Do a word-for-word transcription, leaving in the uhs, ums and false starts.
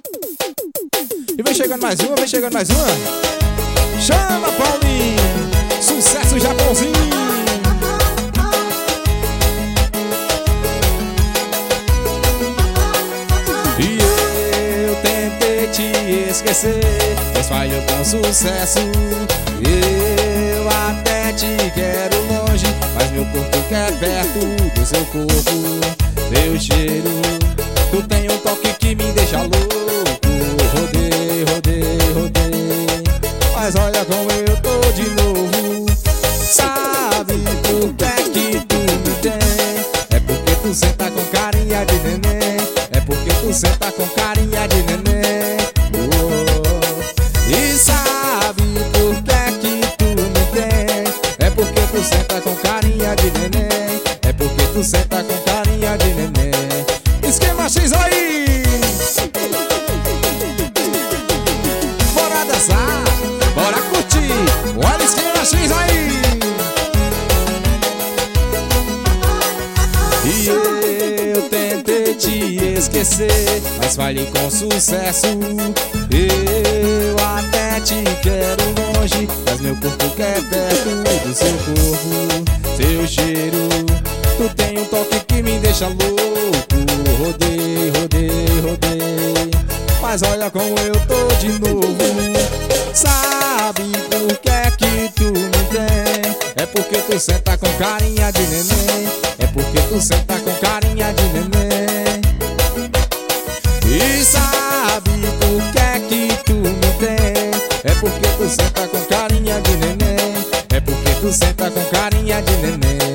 E vem chegando mais uma, vem chegando mais uma. Chama, Paulinho. Sucesso Japãozinho. E eu tentei te esquecer, mas falhou com sucesso. Eu até te quero longe, mas meu corpo quer perto do seu corpo. Meu cheiro, tu tem um toque que me deixa louco. Rodei, rodei, rodei, mas olha como eu tô de novo. Sabe por que que tu me tem? É porque tu senta com carinha de neném. É porque tu senta com carinha de neném. Oh. E sabe por que que tu me tem? É porque tu senta com carinha de neném. É porque tu senta com carinha de neném. Esquema X aí! Bora dançar, bora curtir. Olha o Esquema X aí! E eu tentei te esquecer, mas falhei com sucesso. Eu até te quero longe, mas meu corpo quer perto do seu corpo. Seu cheiro, tu tem um toque que me deixa louco. Rodei, rodei, rodei, mas olha como eu tô de novo. Sabe por que que tu me tem? É porque tu senta com carinha de neném. É porque tu senta com carinha de neném. E sabe por que que tu me tem? É porque tu senta com carinha de neném. É porque tu senta com carinha de neném.